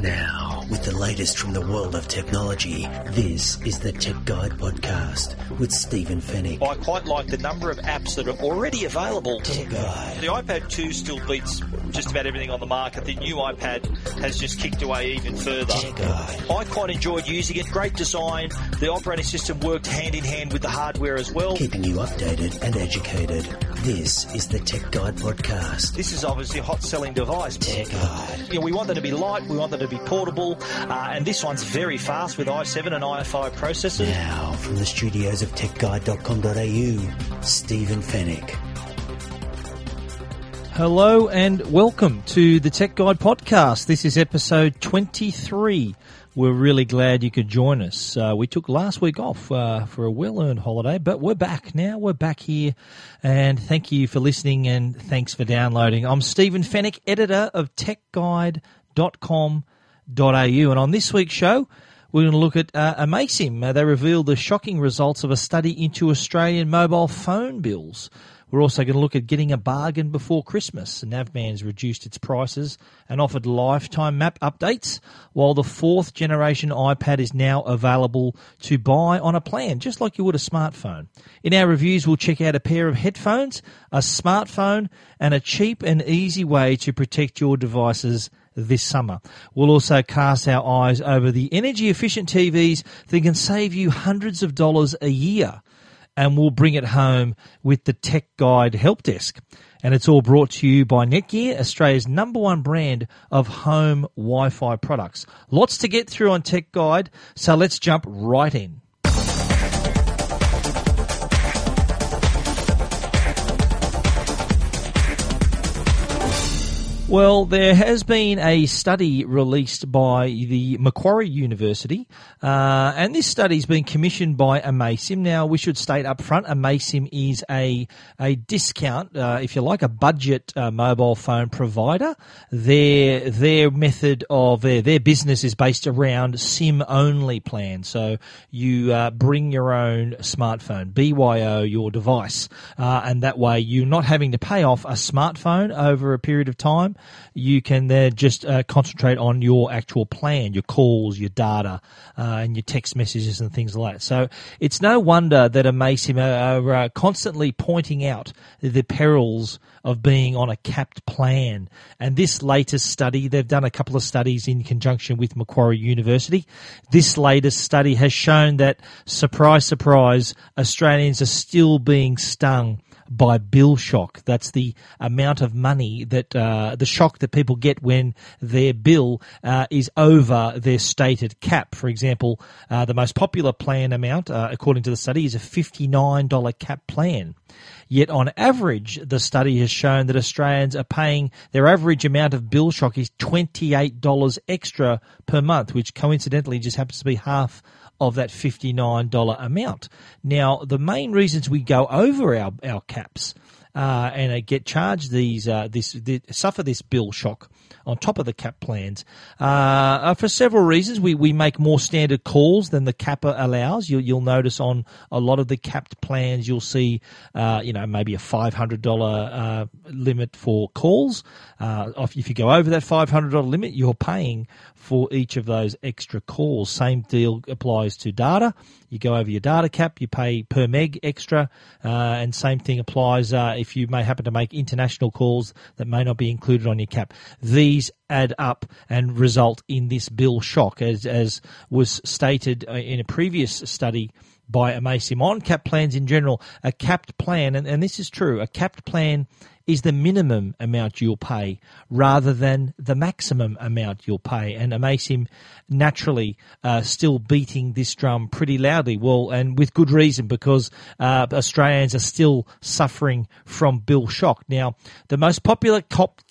Now, with the latest from the world of technology, this is the Tech Guide Podcast with Stephen Fennick. I quite like the number of apps that are already available. Tech Guide. The iPad 2 still beats just about everything on the market. The new iPad has just kicked away even further. Tech Guide. I quite enjoyed using it. Great design. The operating system worked hand in hand with the hardware as well. Keeping you updated and educated. This is the Tech Guide Podcast. This is obviously a hot-selling device. Tech Guide. You know, we want them to be light, we want them to be portable, and this one's very fast with i7 and i5 processors. Now, from the studios of techguide.com.au, Stephen Fennick. Hello and welcome to the Tech Guide Podcast. This is episode 23. We're really glad you could join us. We took last week off for a well-earned holiday, but we're back now. We're back here, and thank you for listening and thanks for downloading. I'm Stephen Fennick, editor of techguide.com.au, and on this week's show, we're going to look at Amaysim. They revealed the shocking results of a study into Australian mobile phone bills. We're also going to look at getting a bargain before Christmas. Navman's reduced its prices and offered lifetime map updates, while the fourth generation iPad is now available to buy on a plan, just like you would a smartphone. In our reviews, we'll check out a pair of headphones, a smartphone, and a cheap and easy way to protect your devices this summer. We'll also cast our eyes over the energy-efficient TVs that can save you hundreds of dollars a year. And we'll bring it home with the Tech Guide Help Desk. And it's all brought to you by Netgear, Australia's #1 brand of home Wi-Fi products. Lots to get through on Tech Guide, so let's jump right in. Well, there has been a study released by the Macquarie University, and this study's been commissioned by Amaysim. Now, we should state up front, Amaysim is a discount, if you like, a budget mobile phone provider. Their method of their business is based around SIM-only plans. So you bring your own smartphone, BYO your device, and that way you're not having to pay off a smartphone over a period of time. You can then just concentrate on your actual plan, your calls, your data, and your text messages and things like that. So it's no wonder that Amaysim are constantly pointing out the perils of being on a capped plan. And this latest study, they've done a couple of studies in conjunction with Macquarie University. This latest study has shown that, surprise, surprise, Australians are still being stung by bill shock. That's the amount of money that the shock that people get when their bill is over their stated cap. For example, the most popular plan amount, according to the study, is a $59 cap plan. Yet on average, the study has shown that Australians are paying, their average amount of bill shock is $28 extra per month, which coincidentally just happens to be half of that $59 amount. Now, the main reasons we go over our caps and get charged suffer this bill shock on top of the cap plans for several reasons. We make more standard calls than the cap allows. You'll notice on a lot of the capped plans you'll see maybe a $500 limit for calls. If you go over that $500 limit, you're paying for each of those extra calls. Same deal applies to data. You go over your data cap, you pay per meg extra, and same thing applies if you may happen to make international calls that may not be included on your cap. These add up and result in this bill shock, as was stated in a previous study by Amaysim on cap plans in general. A capped plan, and this is true, a capped plan is the minimum amount you'll pay rather than the maximum amount you'll pay. And Amaysim naturally still beating this drum pretty loudly. Well, and with good reason, because Australians are still suffering from bill shock. Now, the most popular capped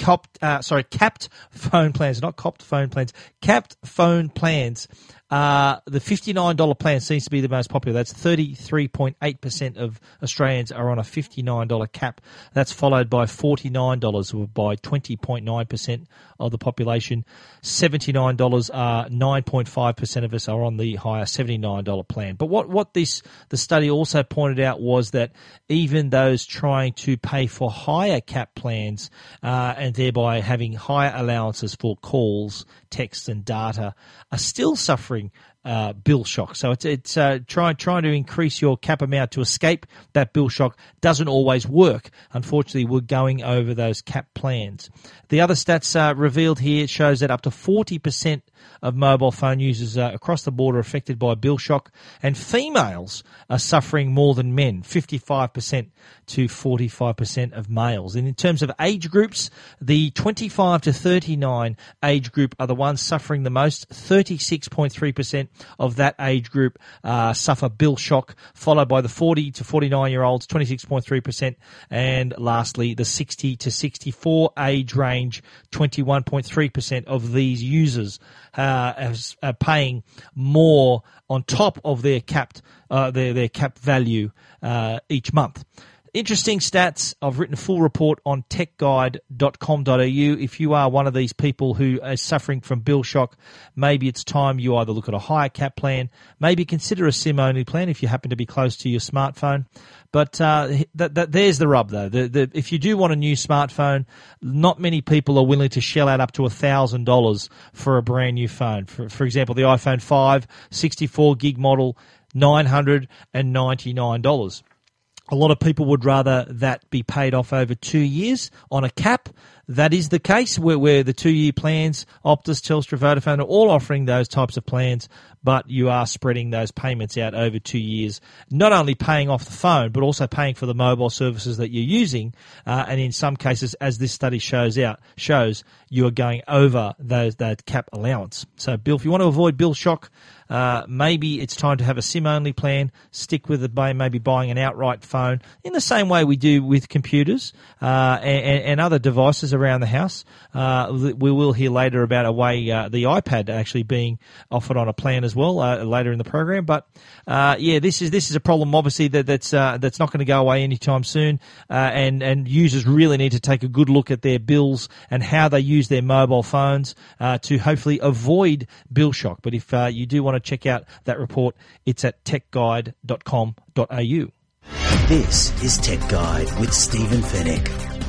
phone plans, not copped phone plans, capped phone plans, the $59 plan seems to be the most popular. That's 33.8% of Australians are on a $59 cap. That's followed by $49, or by 20.9% of the population. $79, 9.5% of us are on the higher $79 plan. But what the study also pointed out was that even those trying to pay for higher cap plans and thereby having higher allowances for calls, text and data are still suffering bill shock. So it's trying to increase your cap amount to escape that bill shock doesn't always work. Unfortunately, we're going over those cap plans. The other stats revealed here shows that up to 40% of mobile phone users across the board are affected by bill shock, and females are suffering more than men, 55% to 45% of males. And in terms of age groups, the 25 to 39 age group are the ones suffering the most. 36.3% of that age group suffer bill shock, followed by the 40 to 49-year-olds, 26.3%, and lastly, the 60 to 64 age range, 21.3% of these users are paying more on top of their capped their cap value each month. Interesting stats. I've written a full report on techguide.com.au. If you are one of these people who is suffering from bill shock, maybe it's time you either look at a higher cap plan, maybe consider a SIM-only plan if you happen to be close to your smartphone. But there's the rub, though. If you do want a new smartphone, not many people are willing to shell out up to $1,000 for a brand new phone. For example, the iPhone 5, 64 gig model, $999. A lot of people would rather that be paid off over 2 years on a cap. That is the case where the 2-year plans, Optus, Telstra, Vodafone, are all offering those types of plans, but you are spreading those payments out over 2 years, not only paying off the phone, but also paying for the mobile services that you're using. And in some cases, as this study shows, you are going over that cap allowance. So, Bill, if you want to avoid bill shock, maybe it's time to have a SIM-only plan. Stick with it by maybe buying an outright phone in the same way we do with computers and other devices around the house. We will hear later about a way the iPad actually being offered on a plan as well later in the program. But this is a problem obviously that's not going to go away anytime soon. And users really need to take a good look at their bills and how they use their mobile phones to hopefully avoid bill shock. But if you do want to check out that report, it's at techguide.com.au. This is Tech Guide with Stephen Fennick.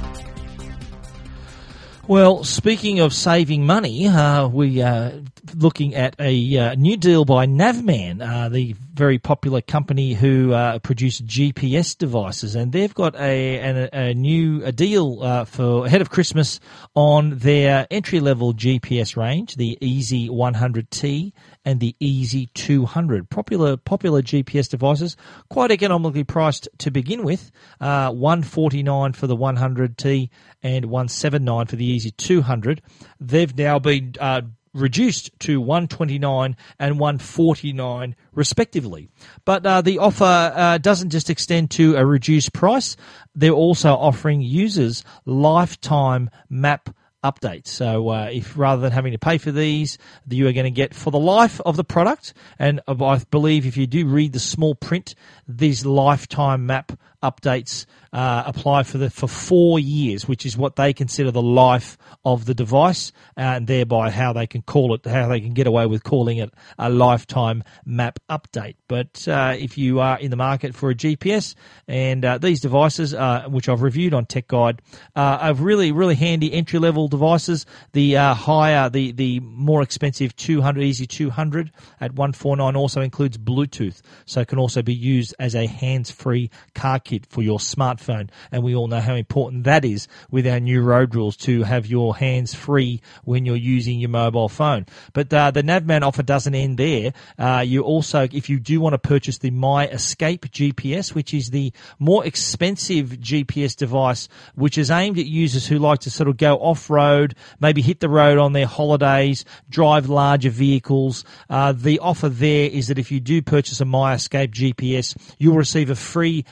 Well, speaking of saving money, we are looking at a new deal by Navman, the very popular company who produce GPS devices, and they've got a new deal for ahead of Christmas on their entry-level GPS range, the Easy 100T and the Easy 200. Popular GPS devices, quite economically priced to begin with, $149 for the 100T and $179 for the Easy 200. They've now been reduced to $129 and $149 respectively. But the offer doesn't just extend to a reduced price. They're also offering users lifetime map updates. So if rather than having to pay for these, you are going to get for the life of the product, and I believe if you do read the small print, these lifetime map updates apply for 4 years, which is what they consider the life of the device, and thereby how they can get away with calling it a lifetime map update. But if you are in the market for a GPS, and these devices, which I've reviewed on Tech Guide, are really, really handy entry-level devices. The more expensive 200, Easy 200 at $149 also includes Bluetooth, so it can also be used as a hands-free car kit for your smartphone, and we all know how important that is with our new road rules to have your hands free when you're using your mobile phone. But the Navman offer doesn't end there. You also, if you do want to purchase the My Escape GPS, which is the more expensive GPS device, which is aimed at users who like to sort of go off-road, maybe hit the road on their holidays, drive larger vehicles. The offer there is that if you do purchase a My Escape GPS, you'll receive a free Magellan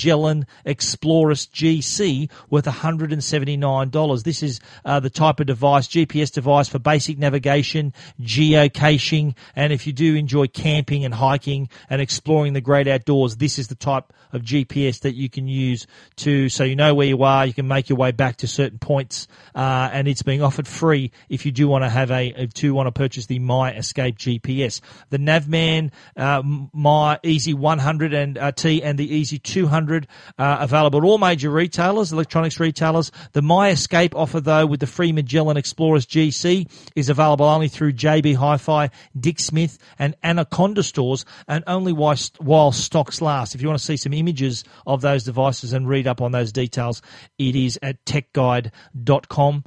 Magellan Explorus GC worth $179. This is the type of device, GPS device for basic navigation, geocaching, and if you do enjoy camping and hiking and exploring the great outdoors, this is the type of GPS that you can use so you know where you are, you can make your way back to certain points, and it's being offered free if you do want to purchase the My Escape GPS. The Navman My Easy 100 T and the Easy 200 available at all major retailers, electronics retailers. The My Escape offer, though, with the free Magellan Explorers GC is available only through JB Hi-Fi, Dick Smith, and Anaconda stores, and only while stocks last. If you want to see some images of those devices and read up on those details, it is at techguide.com.au.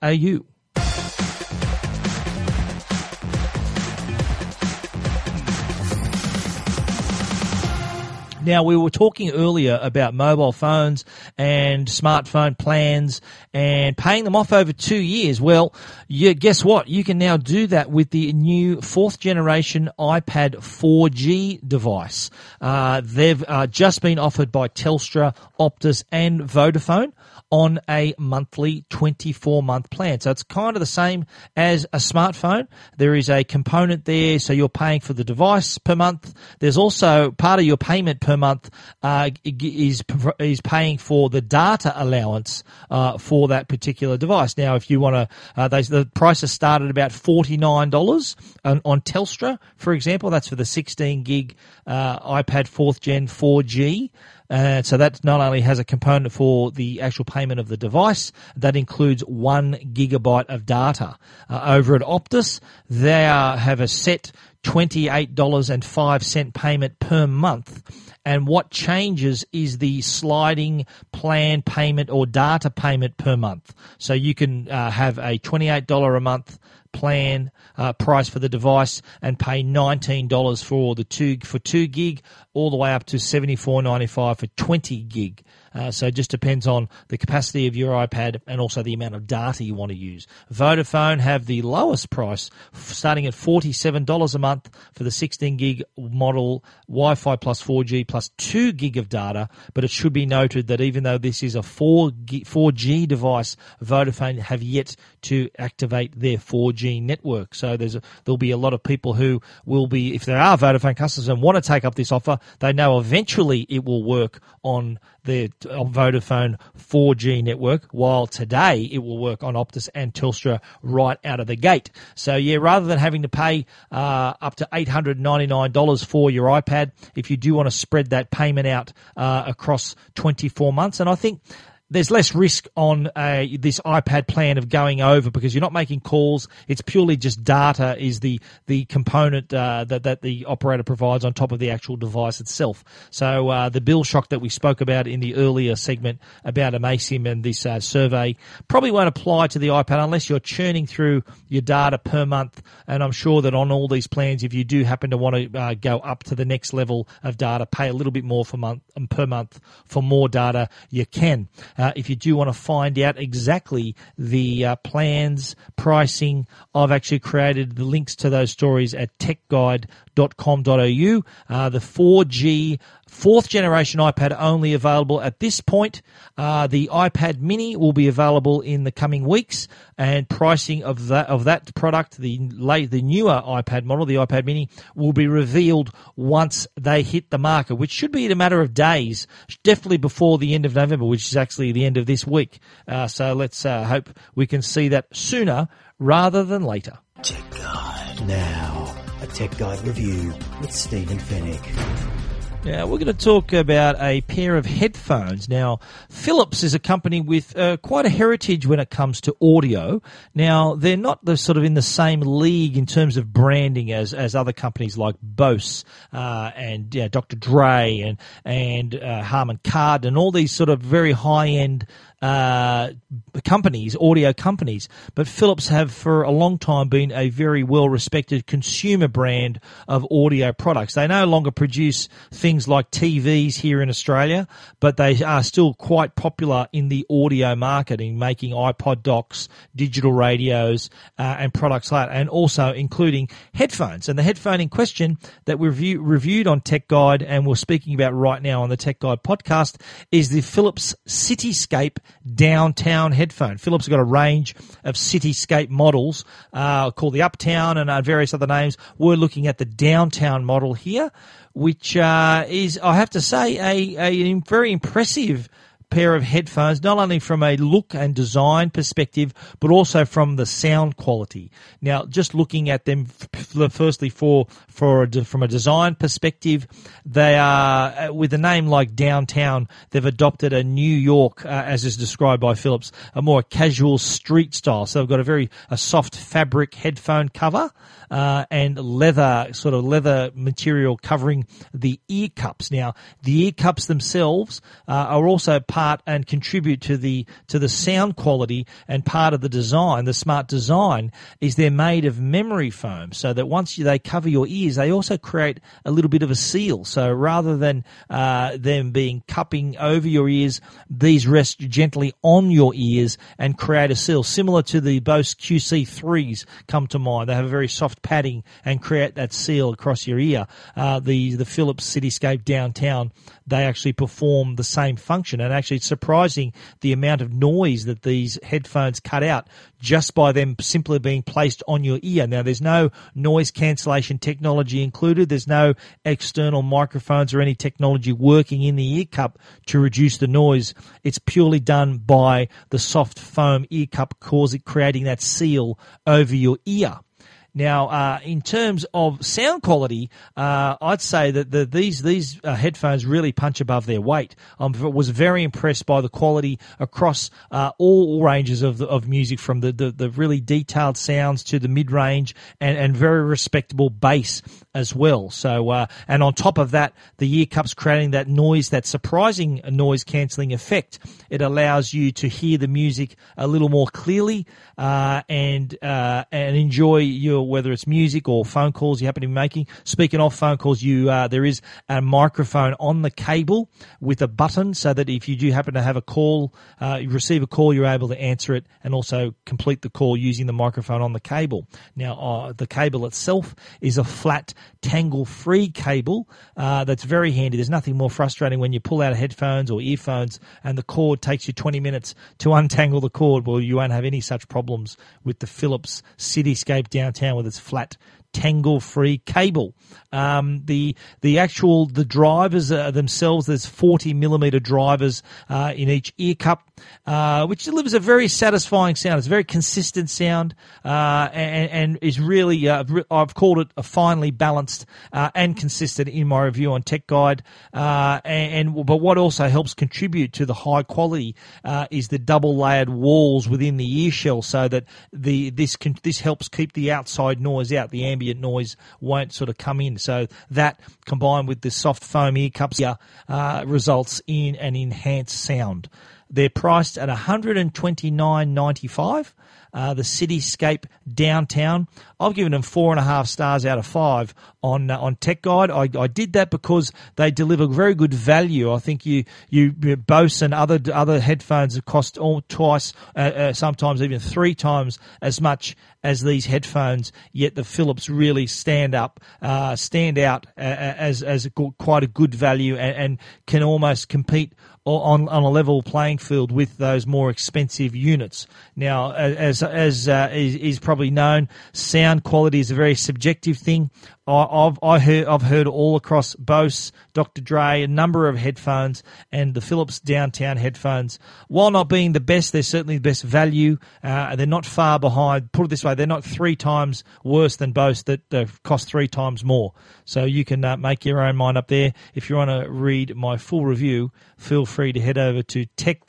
Now, we were talking earlier about mobile phones and smartphone plans and paying them off over 2 years. Well, guess what? You can now do that with the new fourth generation iPad 4G device. They've just been offered by Telstra, Optus and Vodafone on a monthly 24-month plan. So it's kind of the same as a smartphone. There is a component there, so you're paying for the device per month. There's also part of your payment per month is paying for the data allowance for that particular device. Now, if you want to, the prices start at about $49 on Telstra, for example. That's for the 16 gig iPad 4th Gen 4G. So that not only has a component for the actual payment of the device, that includes 1 gigabyte of data. Over at Optus, they have a set $28.05 payment per month. And what changes is the sliding plan payment or data payment per month. So you can have a $28 a month plan price for the device and pay $19 for 2 gig, all the way up to $74.95 for 20 gig. So it just depends on the capacity of your iPad and also the amount of data you want to use. Vodafone have the lowest price, starting at $47 a month for the 16 gig model, Wi-Fi plus 4G plus 2 gig of data. But it should be noted that even though this is a 4G device, Vodafone have yet to activate their 4G network. So there'll be a lot of people who will be, if there are Vodafone customers and want to take up this offer, they know eventually it will work on the Vodafone 4G network, while today it will work on Optus and Telstra right out of the gate. So, yeah, rather than having to pay up to $899 for your iPad, if you do want to spread that payment out across 24 months, and I think there's less risk on this iPad plan of going over because you're not making calls. It's purely just data is the component that the operator provides on top of the actual device itself. So the bill shock that we spoke about in the earlier segment about Amasim and this survey probably won't apply to the iPad unless you're churning through your data per month. And I'm sure that on all these plans, if you do happen to want to go up to the next level of data, pay a little bit more per month for more data, you can. If you do want to find out exactly the plans, pricing, I've actually created the links to those stories at techguide.com.au. The 4G fourth generation iPad only available at this point. The iPad Mini will be available in the coming weeks, and pricing of that product, the newer iPad model, the iPad Mini, will be revealed once they hit the market, which should be in a matter of days, definitely before the end of November, which is actually the end of this week. So let's hope we can see that sooner rather than later. Tech Guide. Now, a Tech Guide review with Stephen Fennick. Now, we're going to talk about a pair of headphones. Now, Philips is a company with quite a heritage when it comes to audio. Now, they're not sort of in the same league in terms of branding as other companies like Bose and Dr. Dre and Harman Kardon and all these sort of very high-end companies, audio companies, but Philips have for a long time been a very well-respected consumer brand of audio products. They no longer produce things like TVs here in Australia, but they are still quite popular in the audio market in making iPod docks, digital radios, and products like that, and also including headphones. And the headphone in question that we reviewed on Tech Guide and we're speaking about right now on the Tech Guide podcast is the Philips Cityscape Downtown headphone. Philips have got a range of Cityscape models called the Uptown and various other names. We're looking at the Downtown model here, which is, I have to say, a very impressive pair of headphones, not only from a look and design perspective, but also from the sound quality. Now, just looking at them, firstly from a design perspective, they are, with a name like Downtown, they've adopted a New York, as is described by Philips, a more casual street style. So they've got a soft fabric headphone cover, and leather material covering the ear cups. Now, the ear cups themselves are also part and contribute to the sound quality, and part of the design, the smart design, is they're made of memory foam, so that once they cover your ears, they also create a little bit of a seal. So rather than them being cupping over your ears, these rest gently on your ears and create a seal, similar to the Bose QC3s come to mind. They have a very soft padding and create that seal across your ear. The Philips Cityscape Downtown, they actually perform the same function, and actually it's surprising the amount of noise that these headphones cut out just by them simply being placed on your ear. Now, there's no noise cancellation technology included. There's no external microphones or any technology working in the ear cup to reduce the noise. It's purely done by the soft foam ear cup, creating that seal over your ear. Now, in terms of sound quality, I'd say that these headphones really punch above their weight. I was very impressed by the quality across all ranges of music, from the really detailed sounds to the mid-range and very respectable bass as well. So, and on top of that, the ear cups creating that noise, that surprising noise-cancelling effect. It allows you to hear the music a little more clearly and enjoy whether it's music or phone calls you happen to be making. Speaking of phone calls, there is a microphone on the cable with a button, so that if you do happen to have a call, you receive a call, you're able to answer it and also complete the call using the microphone on the cable. Now, the cable itself is a flat, tangle-free cable that's very handy. There's nothing more frustrating when you pull out headphones or earphones and the cord takes you 20 minutes to untangle the cord. Well, you won't have any such problems with the Philips Cityscape Downtown with its flat, tangle-free cable. The drivers themselves, there's 40mm drivers in each ear cup, which delivers a very satisfying sound. It's a very consistent sound, and is really, I've called it a finely balanced and consistent in my review on Tech Guide. But what also helps contribute to the high quality is the double-layered walls within the ear shell, so that this helps keep the outside noise out. The ambient noise won't sort of come in. So that, combined with the soft foam ear cups here, results in an enhanced sound. They're priced at $129.95. The Cityscape Downtown, I've given them 4.5 stars out of 5 on Tech Guide. I did that because they deliver very good value. I think you Bose and other headphones cost twice, sometimes even 3 times as much as these headphones. Yet the Philips really stand out as quite a good value and can almost compete on a level playing field with those more expensive units. Now, as is probably known, sound quality is a very subjective thing. I've heard all across Bose, Dr. Dre, a number of headphones, and the Philips Downtown headphones, while not being the best, they're certainly the best value. They're not far behind. Put it this way, they're not 3 times worse than Bose that cost 3 times more. So you can make your own mind up there. If you want to read my full review, feel free to head over to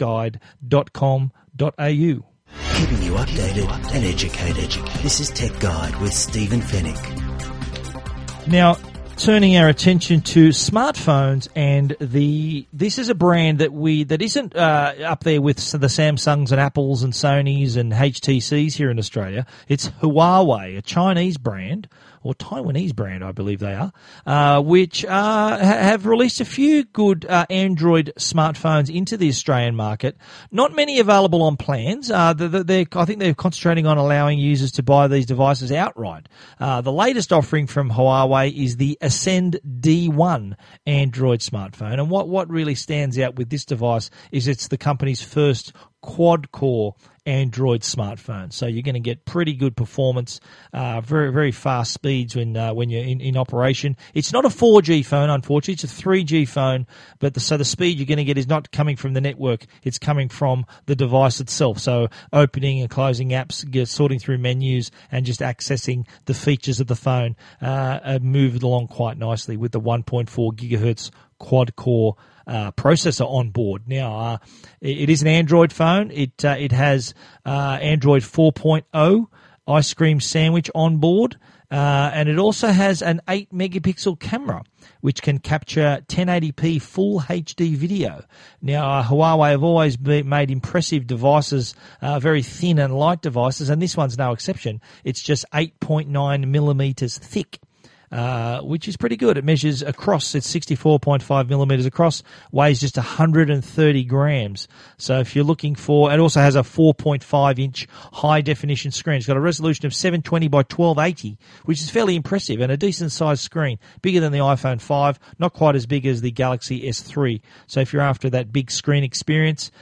techguide.com.au. Keeping you updated and educated. This is Tech Guide with Stephen Fennick. Now, turning our attention to smartphones, and this is a brand that isn't up there with the Samsungs and Apples and Sonys and HTCs here in Australia. It's Huawei, a Chinese brand, or Taiwanese brand, I believe they are, which have released a few good Android smartphones into the Australian market. Not many available on plans. I think they're concentrating on allowing users to buy these devices outright. The latest offering from Huawei is the Ascend D1 Android smartphone, and what really stands out with this device is it's the company's first quad-core Android smartphone. So you're going to get pretty good performance, very, very fast speeds when you're in operation. It's not a 4G phone, unfortunately. It's a 3G phone, but so the speed you're going to get is not coming from the network. It's coming from the device itself. So opening and closing apps, sorting through menus, and just accessing the features of the phone moved along quite nicely with the 1.4 gigahertz quad-core processor on board. Now, it is an Android phone. It has Android 4.0 ice cream sandwich on board, and it also has an 8-megapixel camera, which can capture 1080p full HD video. Now, Huawei have always made impressive devices, very thin and light devices, and this one's no exception. It's just 8.9 millimeters thick. Which is pretty good. It measures across, it's 64.5 millimeters across, weighs just 130 grams. So if you're looking for, it also has a 4.5-inch high-definition screen. It's got a resolution of 720 by 1280, which is fairly impressive, and a decent-sized screen, bigger than the iPhone 5, not quite as big as the Galaxy S3. So if you're after that big screen experience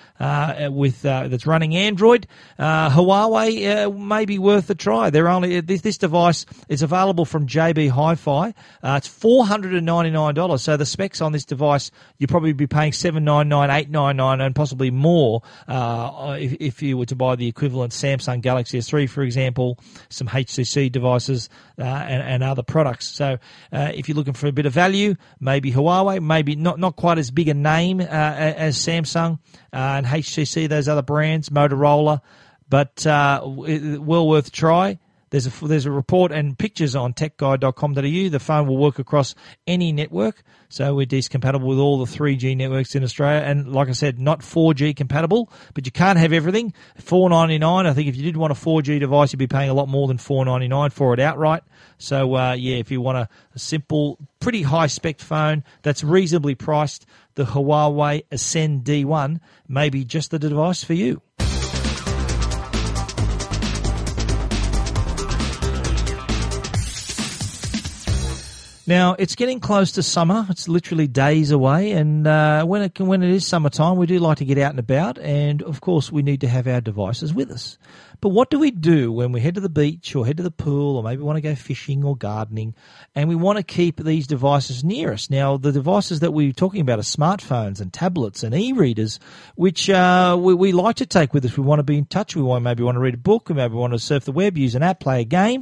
that's running Android, Huawei may be worth a try. This device is available from JB Hi-Fi. It's $499. So the specs on this device, you'll probably be paying $799, $899, and possibly more if you were to buy the equivalent Samsung Galaxy S3, for example, some HTC devices and other products. So if you're looking for a bit of value, maybe Huawei, maybe not quite as big a name as Samsung and HTC, those other brands, Motorola, but well worth a try. There's a report and pictures on techguide.com.au. The phone will work across any network, so it is compatible with all the 3G networks in Australia. And like I said, not 4G compatible, but you can't have everything. $499. I think if you did want a 4G device, you'd be paying a lot more than $499 for it outright. So if you want a simple, pretty high spec phone that's reasonably priced, the Huawei Ascend D1 may be just the device for you. Now, it's getting close to summer. It's literally days away, and when it is summertime, we do like to get out and about, and of course we need to have our devices with us. But what do we do when we head to the beach or head to the pool, or maybe want to go fishing or gardening, and we want to keep these devices near us? Now, the devices that we're talking about are smartphones and tablets and e-readers, which we like to take with us. We want to be in touch. We maybe want to read a book. We maybe want to surf the web, use an app, play a game.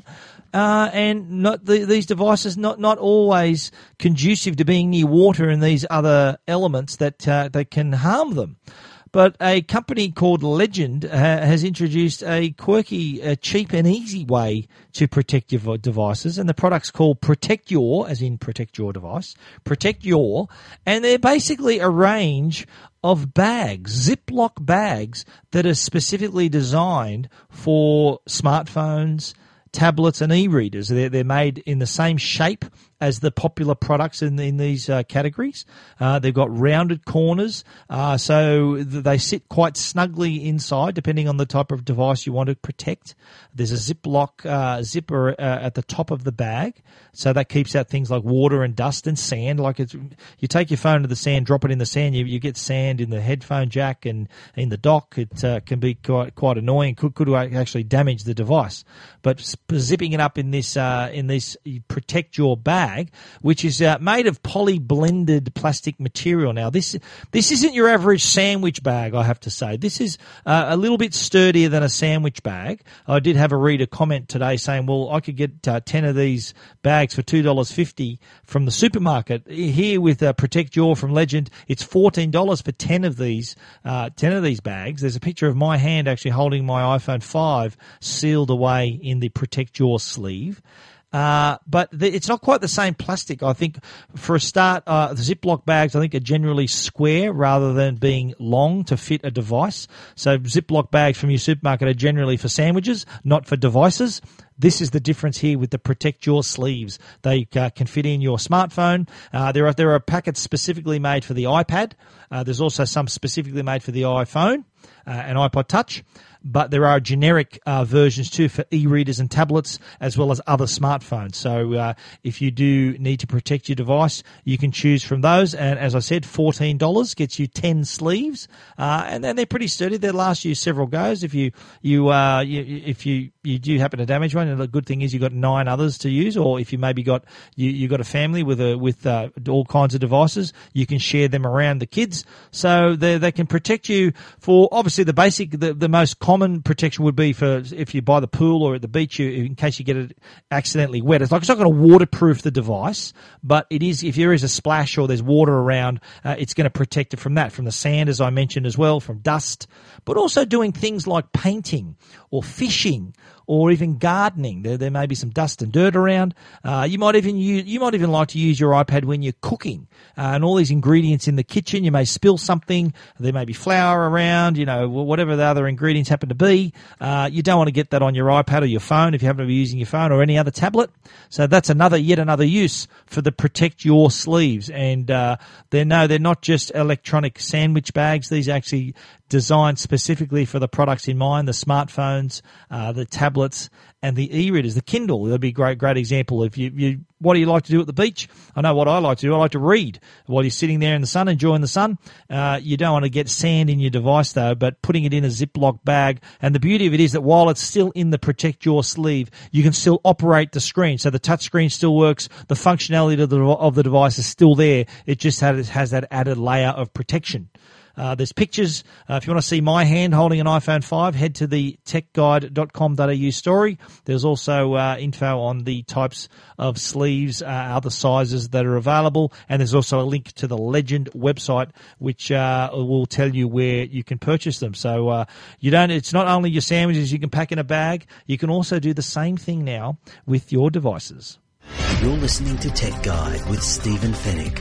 And these devices not always conducive to being near water and these other elements that can harm them. But a company called Legend has introduced a quirky, cheap and easy way to protect your devices, and the product's called Protect Your, as in protect your device, Protect Your, and they're basically a range of bags, Ziploc bags, that are specifically designed for smartphones, tablets and e-readers. They're made in the same shape as the popular products in these categories. They've got rounded corners, so they sit quite snugly inside, depending on the type of device you want to protect. There's a Ziploc zipper at the top of the bag, so that keeps out things like water and dust and sand. You take your phone to the sand, drop it in the sand, you get sand in the headphone jack and in the dock. It can be quite annoying. Could actually damage the device. But zipping it up in this Protect Your bag, which is made of poly-blended plastic material. Now, this isn't your average sandwich bag, I have to say. This is a little bit sturdier than a sandwich bag. I did have a reader comment today saying, well, I could get 10 of these bags for $2.50 from the supermarket. Here with Protect Your from Legend, it's $14 for 10 of these bags. There's a picture of my hand actually holding my iPhone 5 sealed away in the Protect Your sleeve. but it's not quite the same plastic. I think for a start, the Ziploc bags I think are generally square rather than being long to fit a device. So Ziploc bags from your supermarket are generally for sandwiches, not for devices. This is the difference here with the Protect Your sleeves. They can fit in your smartphone. There are packets specifically made for the iPad. There's also some specifically made for the iPhone and iPod Touch. But there are generic versions too for e-readers and tablets as well as other smartphones. So if you do need to protect your device, you can choose from those. And as I said, $14 gets you 10 sleeves, and then they're pretty sturdy. They'll last you several goes. If you do happen to damage one, and the good thing is you've got 9 others to use. Or if you maybe got a family with all kinds of devices, you can share them around the kids. So they can protect you for obviously the most common protection would be for if you by the pool or at the beach, in case you get it accidentally wet. It's not going to waterproof the device, but it is, if there is a splash or there's water around, it's going to protect it from that, from the sand, as I mentioned as well, from dust, but also doing things like painting or fishing or even gardening. There may be some dust and dirt around. You might even like to use your iPad when you're cooking, and all these ingredients in the kitchen. You may spill something. There may be flour around. Whatever the other ingredients happen to be. You don't want to get that on your iPad or your phone if you happen to be using your phone or any other tablet. So that's yet another use for the Protect Your sleeves. And they're not just electronic sandwich bags. These are actually designed specifically for the products in mind: the smartphones, the tablets, and the e-readers. The Kindle, that'd be a great example. If you what do you like to do at the beach? I know what I like to do. I like to read while you're sitting there in the sun, enjoying the sun. You don't want to get sand in your device though, but putting it in a Ziploc bag. And the beauty of it is that while it's still in the Protect Your sleeve, you can still operate the screen. So the touch screen still works. The functionality of the device is still there. It just has that added layer of protection. There's pictures. If you want to see my hand holding an iPhone 5, head to the techguide.com.au story. There's also info on the types of sleeves, other sizes that are available, and there's also a link to the Legend website, which will tell you where you can purchase them. So it's not only your sandwiches you can pack in a bag, you can also do the same thing now with your devices. You're listening to Tech Guide with Stephen Fennick.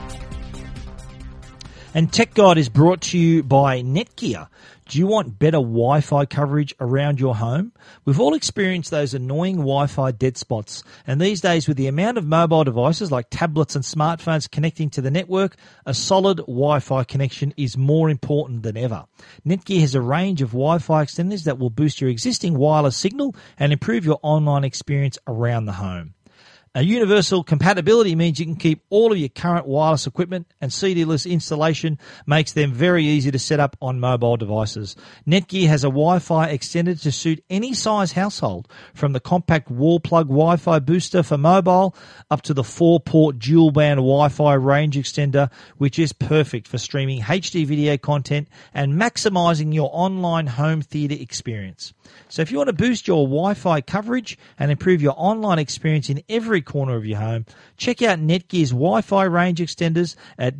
And Tech Guide is brought to you by Netgear. Do you want better Wi-Fi coverage around your home? We've all experienced those annoying Wi-Fi dead spots. And these days, with the amount of mobile devices like tablets and smartphones connecting to the network, a solid Wi-Fi connection is more important than ever. Netgear has a range of Wi-Fi extenders that will boost your existing wireless signal and improve your online experience around the home. A universal compatibility means you can keep all of your current wireless equipment, and CD-less installation makes them very easy to set up on mobile devices. Netgear has a Wi-Fi extender to suit any size household, from the compact wall-plug Wi-Fi booster for mobile up to the 4-port dual-band Wi-Fi range extender, which is perfect for streaming HD video content and maximizing your online home theater experience. So if you want to boost your Wi-Fi coverage and improve your online experience in every corner of your home, check out Netgear's Wi-Fi range extenders at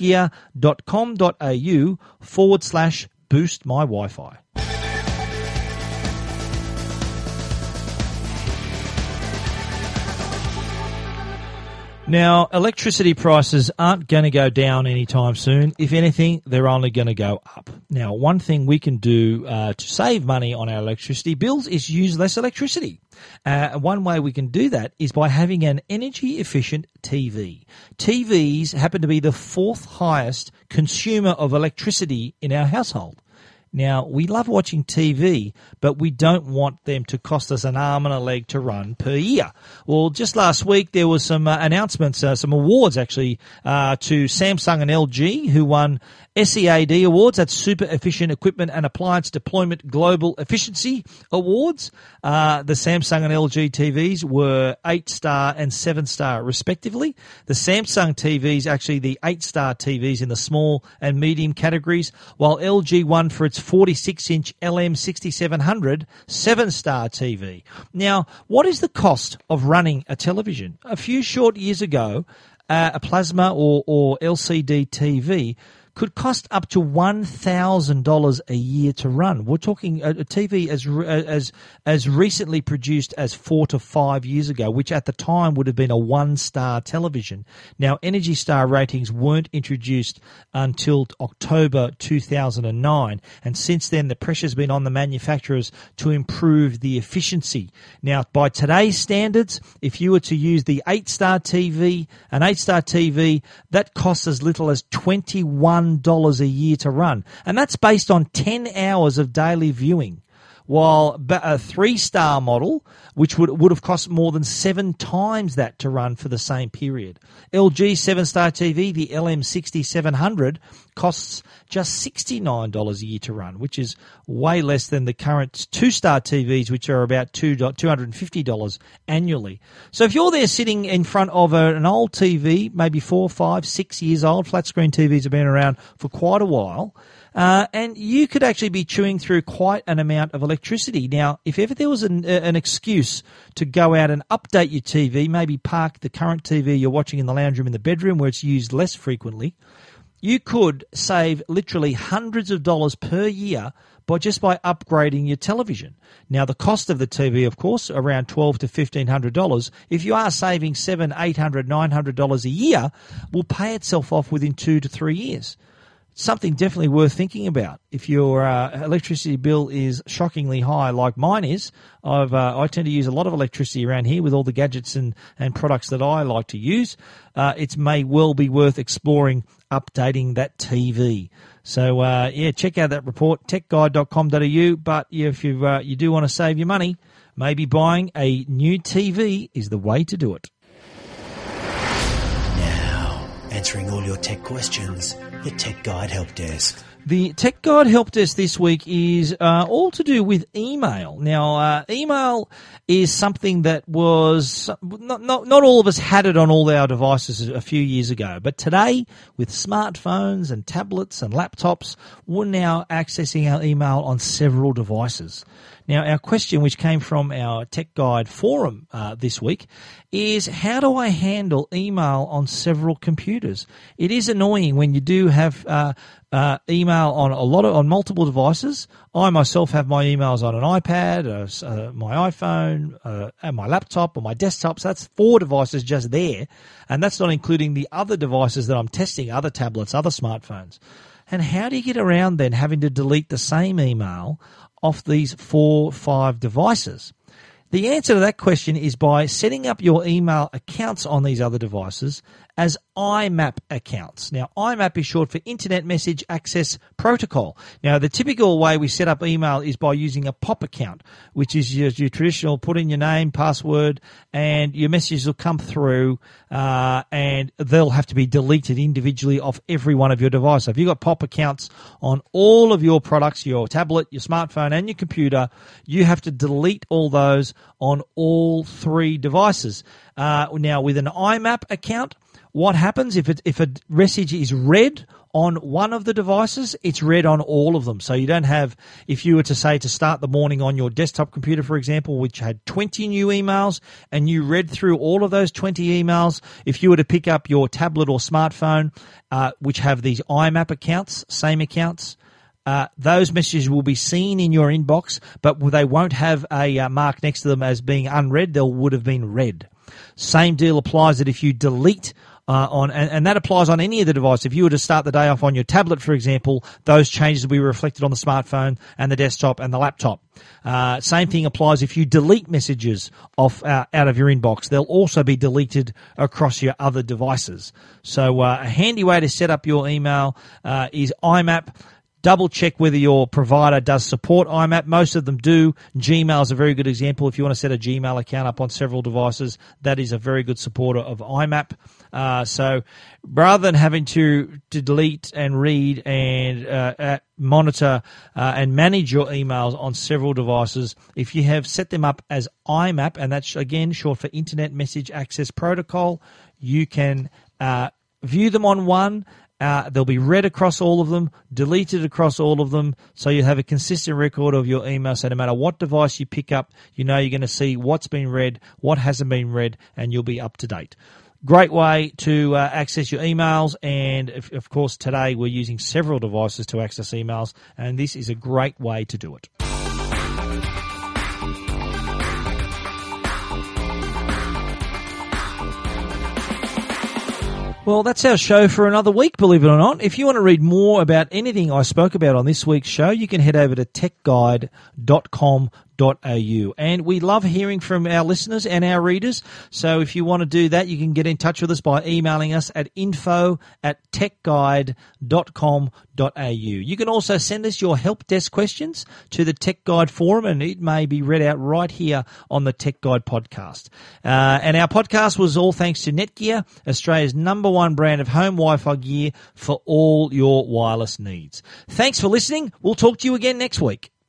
netgear.com.au/boost my Wi-Fi. Now, electricity prices aren't going to go down anytime soon. If anything, they're only going to go up. Now, one thing we can do to save money on our electricity bills is use less electricity. One way we can do that is by having an energy-efficient TV. TVs happen to be the 4th highest consumer of electricity in our household. Now, we love watching TV, but we don't want them to cost us an arm and a leg to run per year. Well, just last week there was some announcements, some awards actually, to Samsung and LG, who won SEAD awards. That's Super Efficient Equipment and Appliance Deployment Global Efficiency Awards. The Samsung and LG TVs were 8-star and 7-star respectively. The Samsung TVs, actually the 8-star TVs in the small and medium categories, while LG won for its 46-inch LM6700 7-star TV. Now, what is the cost of running a television? A few short years ago, a plasma or LCD TV could cost up to $1,000 a year to run. We're talking a TV as recently produced as 4 to 5 years ago, which at the time would have been a 1-star television. Now, Energy Star ratings weren't introduced until October 2009, and since then the pressure's been on the manufacturers to improve the efficiency. Now, by today's standards, if you were to use the 8-star TV, an 8-star TV, that costs as little as $21 a year to run. And that's based on 10 hours of daily viewing. While a 3-star model, which would have cost more than 7 times that to run for the same period. LG 7-star TV, the LM6700, costs just $69 a year to run, which is way less than the current 2-star TVs, which are about $250 annually. So if you're there sitting in front of an old TV, maybe 4, 5, 6 years old, flat screen TVs have been around for quite a while, and you could actually be chewing through quite an amount of electricity. Now, if ever there was an excuse to go out and update your TV, maybe park the current TV you're watching in the lounge room in the bedroom where it's used less frequently, you could save literally hundreds of dollars per year by upgrading your television. Now, the cost of the TV, of course, around $1,200 to $1,500. If you are saving $700, $800, $900 a year, will pay itself off within 2 to 3 years. Something definitely worth thinking about. If your electricity bill is shockingly high like mine is, I tend to use a lot of electricity around here with all the gadgets and products that I like to use. It may well be worth exploring updating that TV. So, check out that report, techguide.com.au. But if you do want to save your money, maybe buying a new TV is the way to do it. Now, answering all your tech questions, the Tech Guide Help Desk. The Tech Guide Help Desk this week is all to do with email. Now, email is something that was not all of us had it on all our devices a few years ago, but today with smartphones and tablets and laptops, we're now accessing our email on several devices. Now, our question, which came from our Tech Guide forum this week, is how do I handle email on several computers? It is annoying when you do have email on multiple devices. I myself have my emails on an iPad, my iPhone, and my laptop or my desktop. So that's 4 devices just there, and that's not including the other devices that I'm testing, other tablets, other smartphones. And how do you get around then having to delete the same email off these 4, 5 devices? The answer to that question is by setting up your email accounts on these other devices as IMAP accounts. Now, IMAP is short for Internet Message Access Protocol. Now, the typical way we set up email is by using a POP account, which is your traditional put in your name, password, and your messages will come through, and they'll have to be deleted individually off every one of your devices. So if you've got POP accounts on all of your products, your tablet, your smartphone, and your computer, you have to delete all those on all 3 devices. Now, with an IMAP account, what happens if a message is read on one of the devices, it's read on all of them. So you don't have, if you were to say to start the morning on your desktop computer, for example, which had 20 new emails, and you read through all of those 20 emails, if you were to pick up your tablet or smartphone, which have these IMAP accounts, same accounts, those messages will be seen in your inbox, but they won't have a mark next to them as being unread. They would have been read. Same deal applies that if you delete and that applies on any of the devices. If you were to start the day off on your tablet, for example, those changes will be reflected on the smartphone and the desktop and the laptop. Same thing applies if you delete messages off out of your inbox. They'll also be deleted across your other devices. So a handy way to set up your email is IMAP. Double check whether your provider does support IMAP. Most of them do. Gmail is a very good example. If you want to set a Gmail account up on several devices, that is a very good supporter of IMAP. So rather than having to delete and read and monitor and manage your emails on several devices, if you have set them up as IMAP, and that's again short for Internet Message Access Protocol, you can view them on one. They'll be read across all of them, deleted across all of them, so you have a consistent record of your email. So no matter what device you pick up, you know you're going to see what's been read, what hasn't been read, and you'll be up to date. Great way to access your emails. And, of course, today we're using several devices to access emails, and this is a great way to do it. Well, that's our show for another week, believe it or not. If you want to read more about anything I spoke about on this week's show, you can head over to techguide.com.au. And we love hearing from our listeners and our readers. So if you want to do that, you can get in touch with us by emailing us at info@techguide.com.au. You can also send us your help desk questions to the Tech Guide forum, and it may be read out right here on the Tech Guide podcast. And our podcast was all thanks to Netgear, Australia's #1 brand of home Wi-Fi gear for all your wireless needs. Thanks for listening. We'll talk to you again next week.